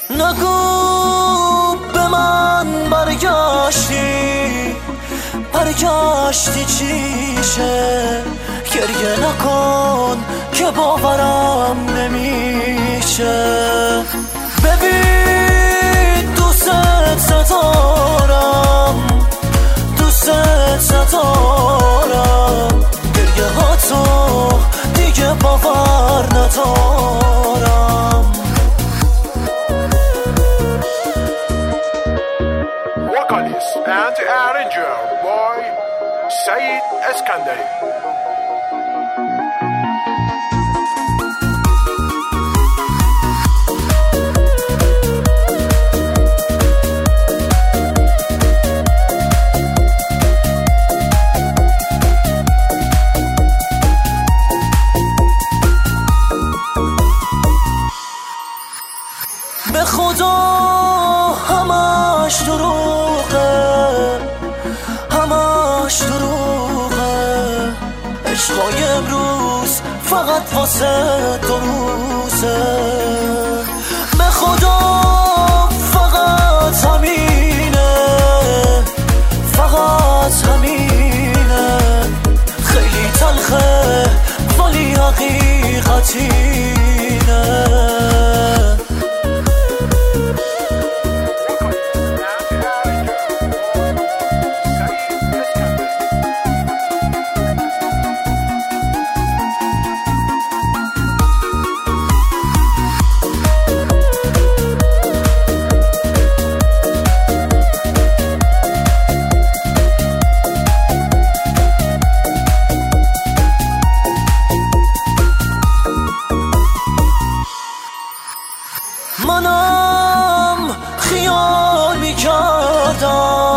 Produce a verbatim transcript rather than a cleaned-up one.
نگو به من برگشتی برگشتی چیشه، گریه نکن که باورم نمیشه. ببین دوست ندارم دوست ندارم، گریه ها تو دیگه باور ندارم. Vocalist and arranger boy Saeed Eskandari. به خدا همش دروغه همش دروغه، عشقای امروز فقط واسه دو روزه. به خدا فقط همینه فقط همینه، خیلی تلخه ولی حقیقتینه. منم خیال میکردم